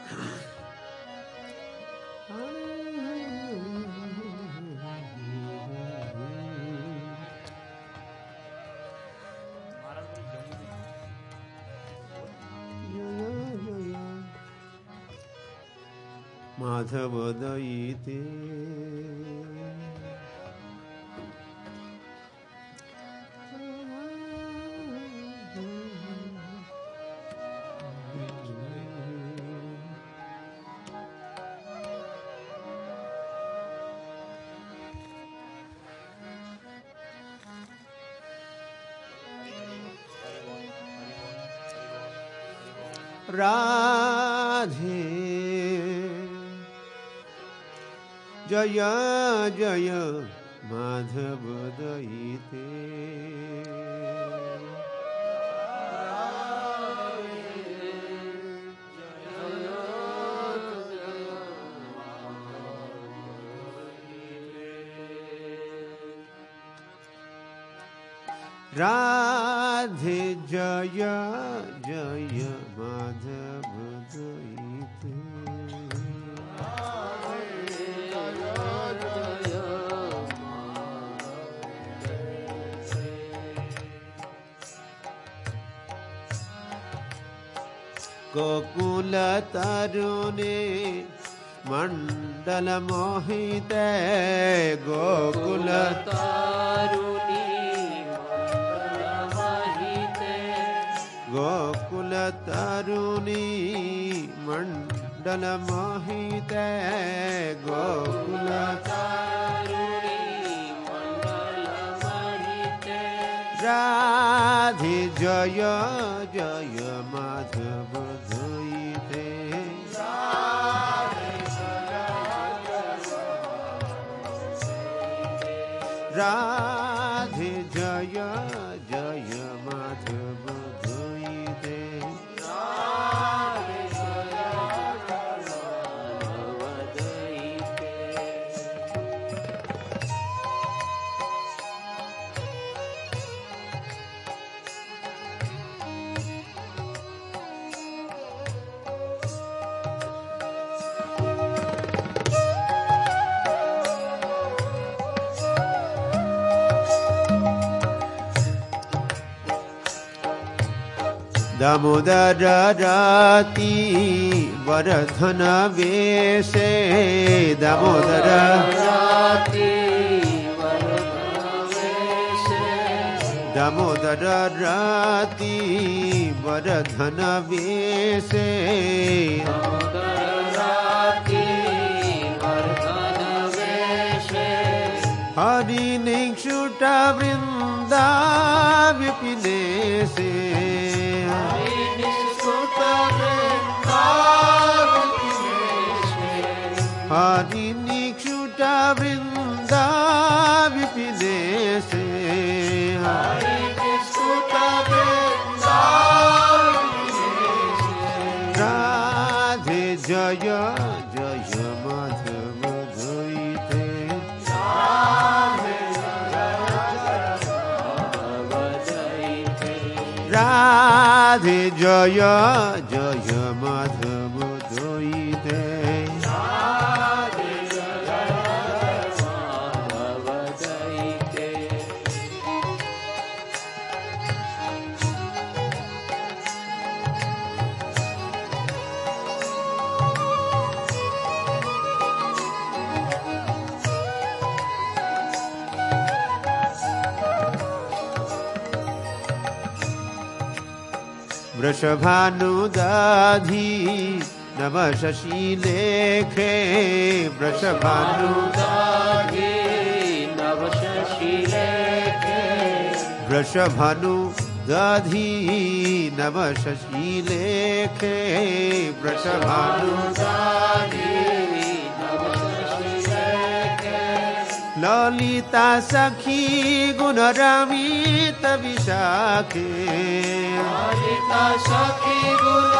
माधव दयिते राधे जय जय माधव दयिते राधे जय जय माधव दयिते गोकुल तरुणे मंडल मोहिते गोकुल तरुणी गोकुल तरुणी मंडल मोहिते गोकुल तरुणी मंडल मोहिते राधे जय जय माधव दयिते राधे जय जय माधव दयिते दामोदर राती वरधन वेशे दामोदर राती दामोदर राती वरधन वेशे हरि निक्षुट वृंदा विपिने से हरि निक्षुट वृंदा विपिने से राधे जय जय माधव दयिते राधे जय जय माधव दयिते वृषभानुदाधी नव शशि लेखे वृषभानुदाधी नव शशि लेखे वृषभानुदाधी नव शशि लेखे वृषभानुदाधी ललिता सखी गुण रमित विशाखे ललिता सखी गुण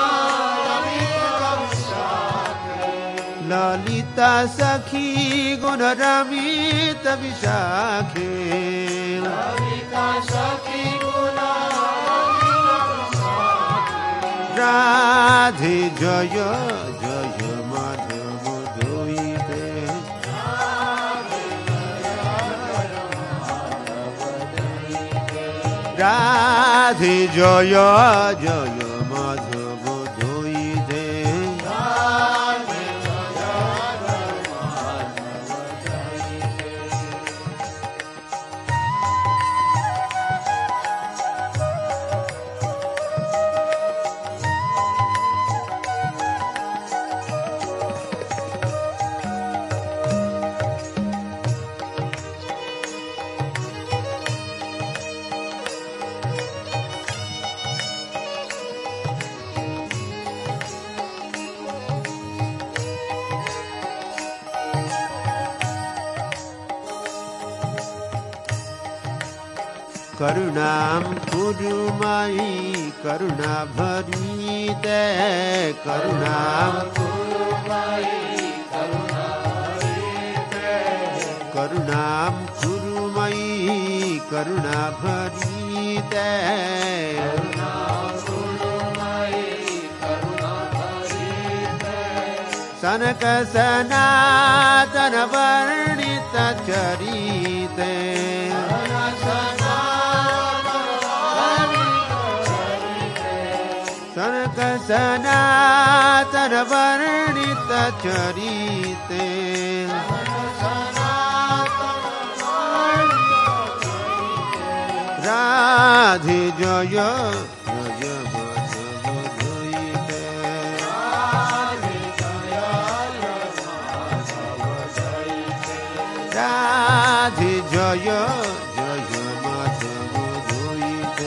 ललिता सखी गुण रमित विशाखे ललिता सखी गुण राधे जय जय রাধে জয় জয় মাধব ধইতে करुणाम कुरुमाई करुणा भरीते करुणाम कुरुमाई करुणा भरीते करुणाम कुरुमाई करुणा भरीते सनक सनातन वर्णित चरिते सनक सनातन वर्णित चरिते राधे जय जय माधव धइते राधे जय जय माधव धइते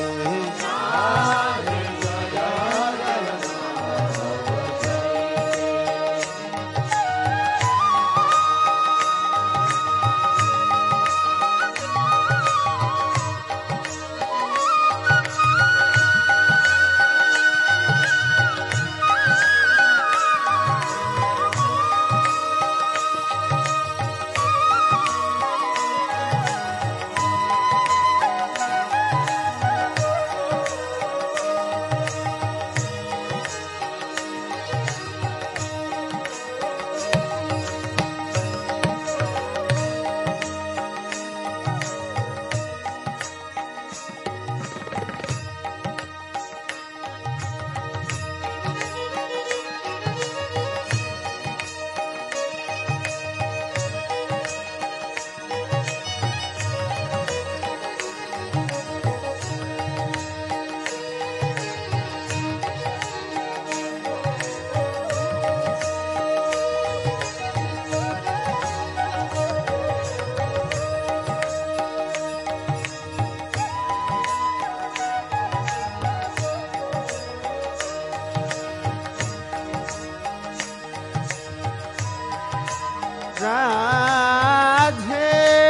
राधे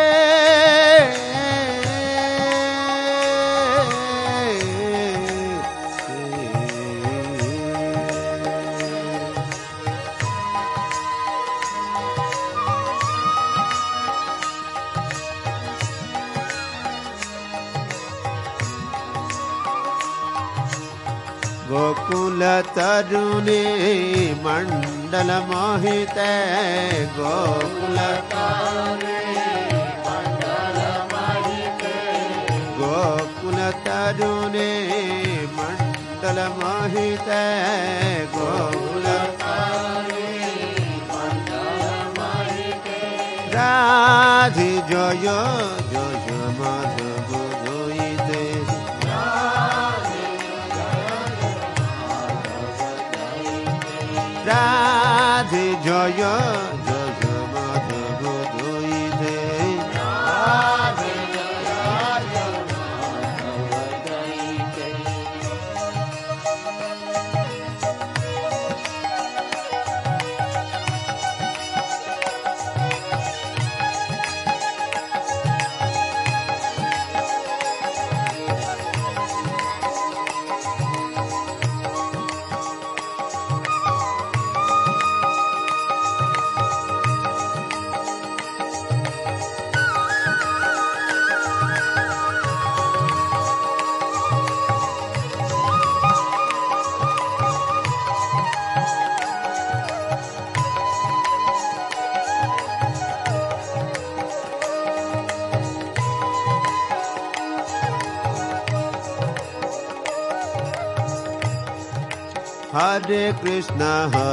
गोकुल तरुणे मंडल मोहिते गोकुल तरुणे मंडल मोहिते गोकुल तरुणे मंडल मोहिते गोकुल तरुणे मंडल मोहिते राधे जय जय माधव धइते राधे जय जय माधव धइते राधे जय जय Madhav धइते Hare Krishna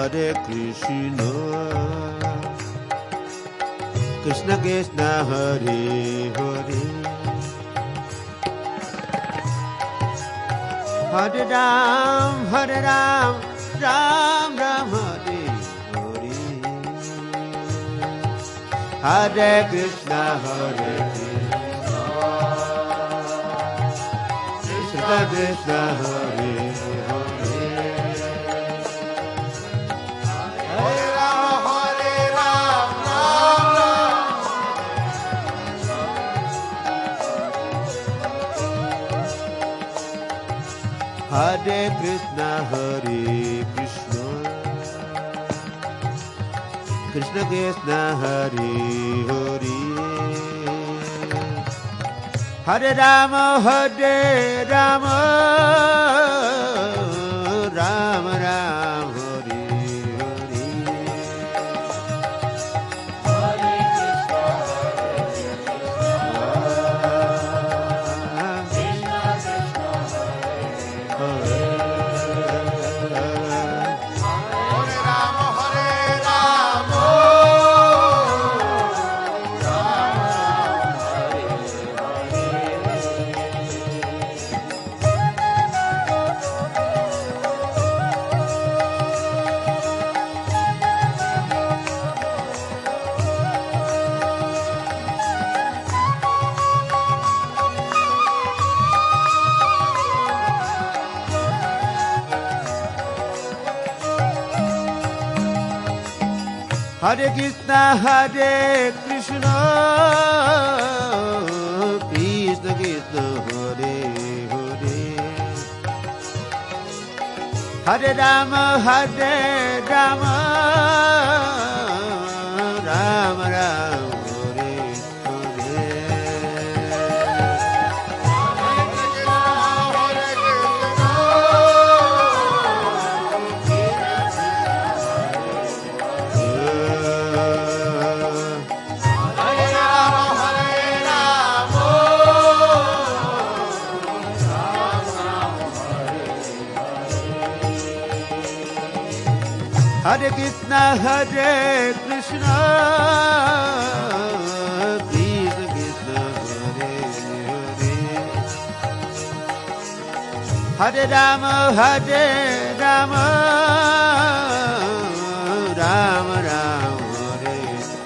Krishna Krishna Hare Hare Hare Ram Ram Ram Hare Hare Hare Krishna Krishna Krishna Hare Hare Krishna Krishna Krishna Hare Hare Hare Rama Rama Rama Hare Hare Hare Krishna Krishna Krishna Hare Hare Hare Rama Rama Rama Hare Krishna Krishna Krishna Hare Hare Hare Rama Rama Rama Hare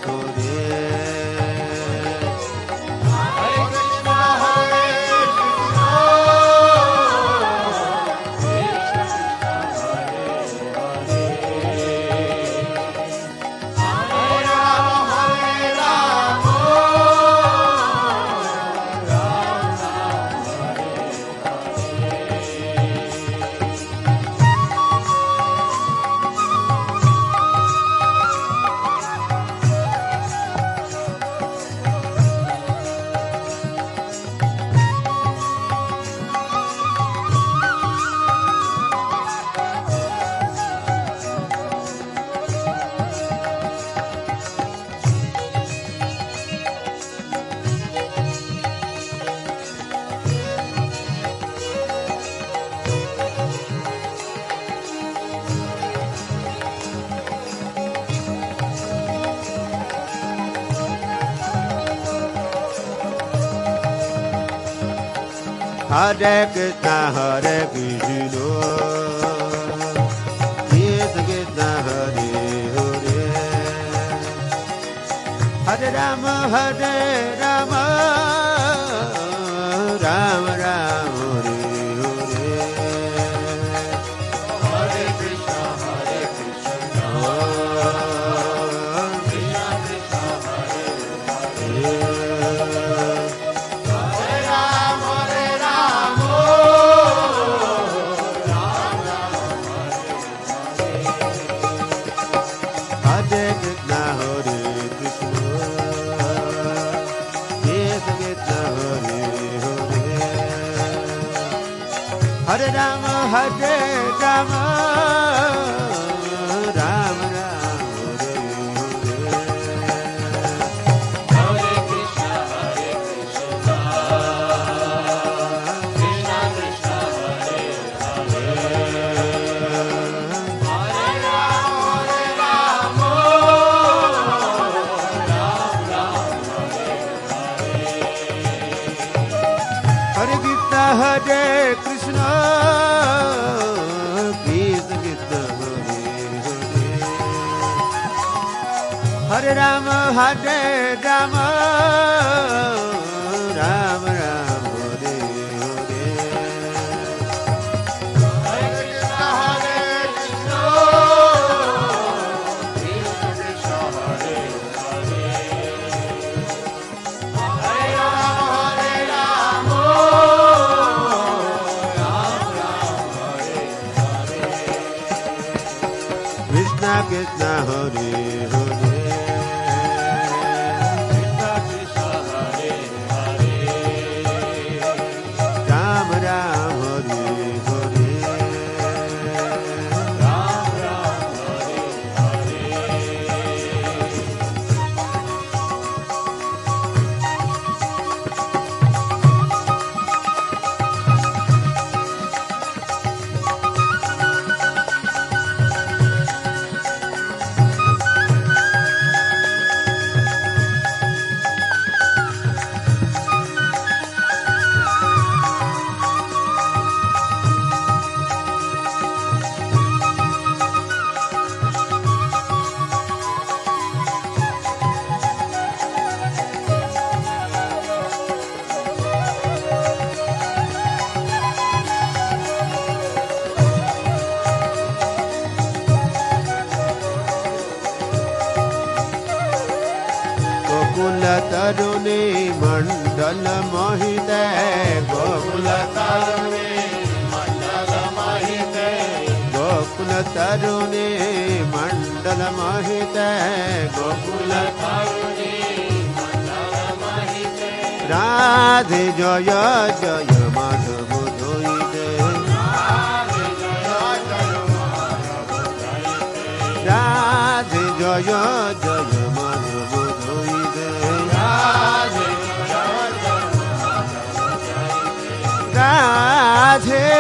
Hare Krishna Krishna Krishna Hare Hare Hare Rama Rama Rama Hare Hare Hare Krishna Krishna Krishna Hare Hare Hare Rama Rama Rama Hare Hare Hare Krishna Krishna Krishna Hare Hare Krishna Hare Rama Hare Rama Rama Rama Hare Hare Hare Krishna Krishna Krishna Hare Hare Hare Rama Rama Rama Hare Hare Krishna Krishna Hare Hare तरुणी मंडल मोहित गोकुल तरुणी मंडल मोहित गोकुल तरुणी मंडल मोहित गोकुल तरुणी मंडल मोहित राधे जय जय माधव धोइते राधे जय जय माधव धोइते राधे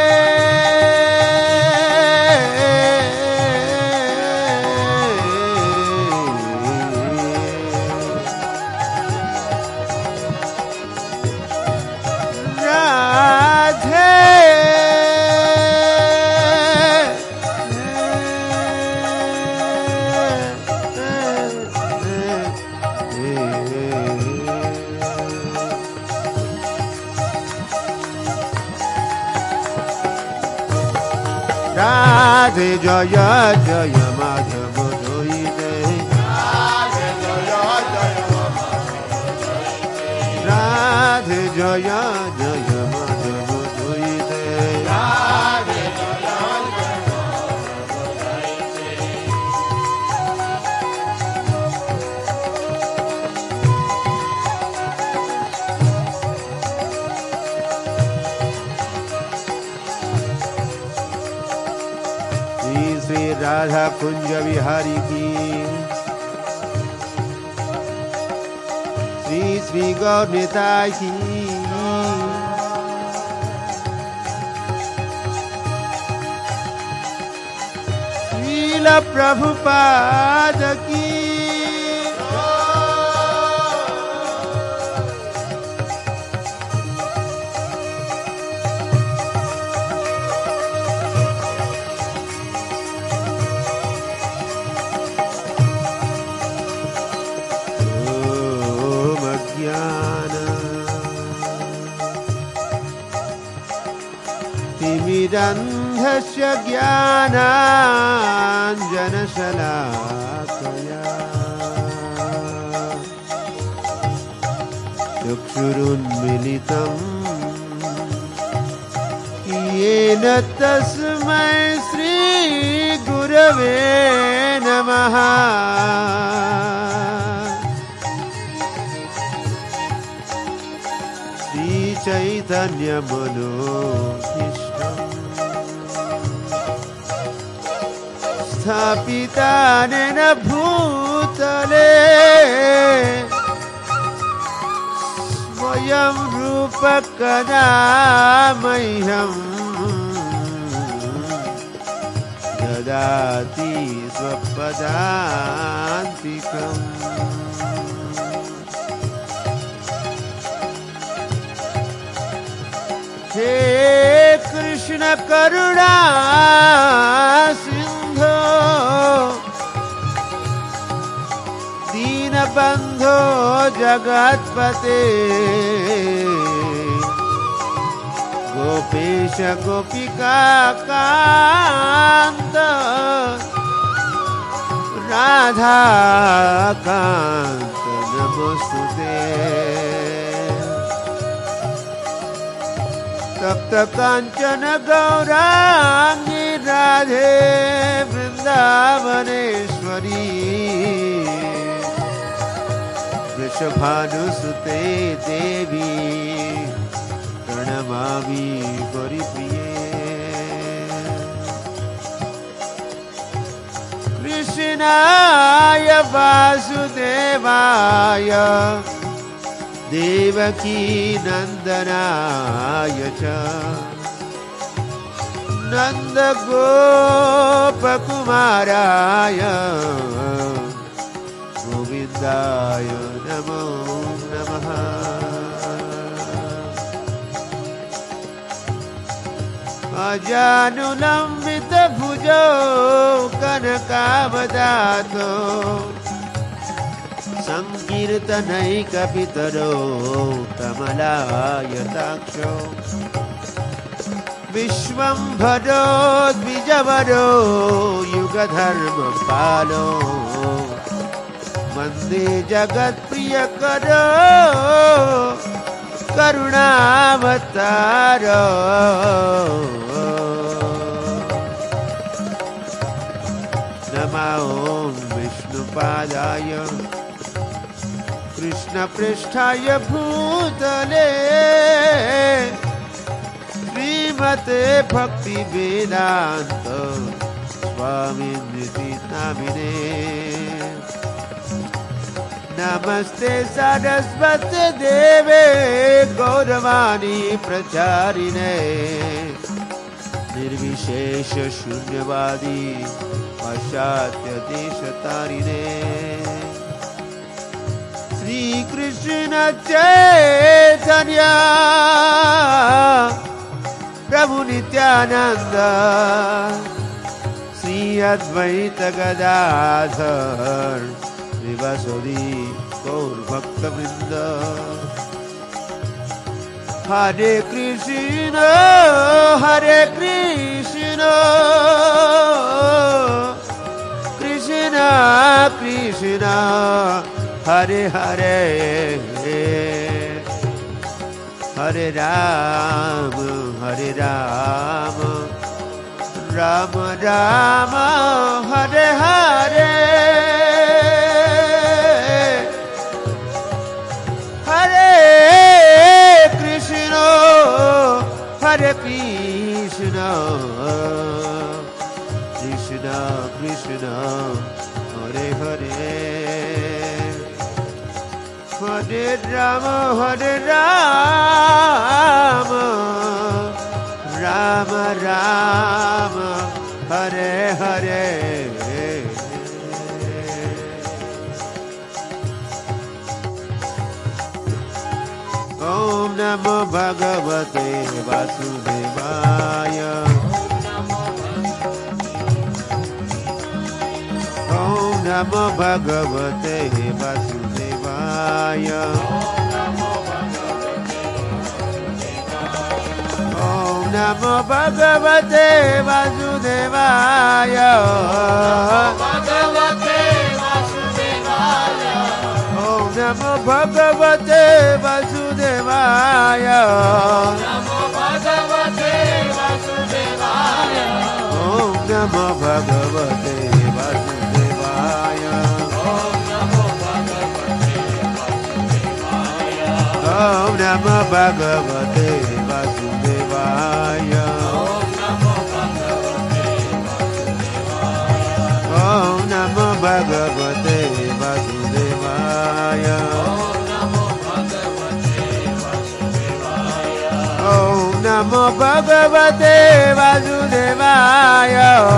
राधे जय जय माधव धोइते राधे जय जय माधव धोइते श्री राधा कुंज विहारी की श्री श्री गौर निताई की श्रील प्रभुपाद की तिमिरन्धस्य ज्ञानाञ्जनशलाकया चक्षुरुन्मीलितम् येन तस्मै श्रीगुरवे नमः श्रीचैतन्यमनोभीष्टम् स्थापितानेन भूतले स्वयं रूपकदा मह्यं ददाति स्वपदान्तिकम् हे कृष्ण कृष्ण करुणा सिंधो दीनबंधो जगत्पते गोपेश गोपिका कांत राधा कांत नमोस्तुते तप्त कांचन गौरांगी राधे वृंदावनेश्वरी वृषभानुसुते देवी प्रणमामि परिप्रिये कृष्णाय वासुदेवाय देवकी नंदनाय च नंद गोपकुमाराय गोविंदाय नमो नमः अजानुलंबित भुजो कनकावदातो संकीर्तनैकपितरो कमलायताक्षो विश्वंभरो द्विजवरो युगधर्मपालो वन्दे जगत्प्रियकरो करुणावतारो नमो विष्णुपादाय कृष्णपृष्ठाय भूतले श्रीमते भक्तिवेदान्त स्वामिनिति नामिने नमस्ते सरस्वती देवे गौरवाणी प्रचारिणे निर्विशेष शून्यवादी पाश्चात्य देशतारिणे श्री कृष्ण चैतन्य प्रभु नित्यानंद श्री अद्वैत गदाधर श्रीवासुदेव गौर भक्तवृंद हरे कृष्ण कृष्ण कृष्ण हरे हरे हरे राम राम राम हरे हरे हरे कृष्ण कृष्ण कृष्ण हरे हरे हरे राम राम राम हरे हरे ओम नमो भगवते वासुदेवाय ओम नमो भगवते वासुदेवाय ओम नमो भगवते वासुदेवाय ओम नमो भगवते वासुदेवाय ओम नमो भगवते वासुदेवाय ओम नमो भगवते वासुदेवाय ओम नमो भगवते वासुदेवाय ओम नमो भगवते वासुदेवाय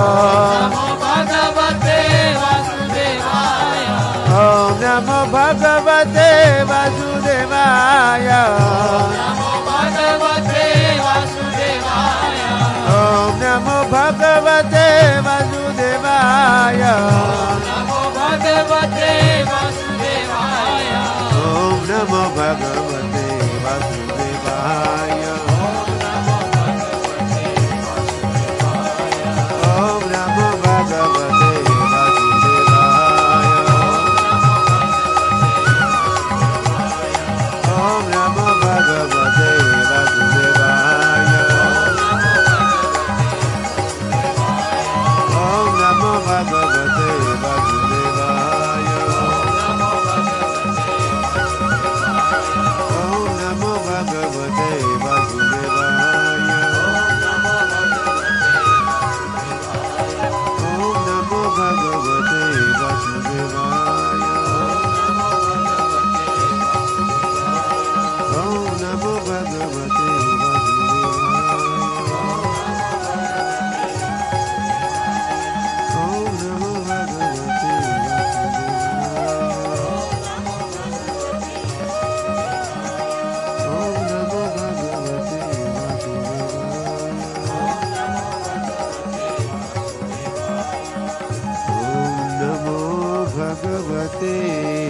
ओम नमो भगवते वासुदेवाय भगवते वासुदेवाय ओम नमो भगवते वासुदेवाय ओम नमो भगवते वासुदेवाय ओम नमो भगवते भगवते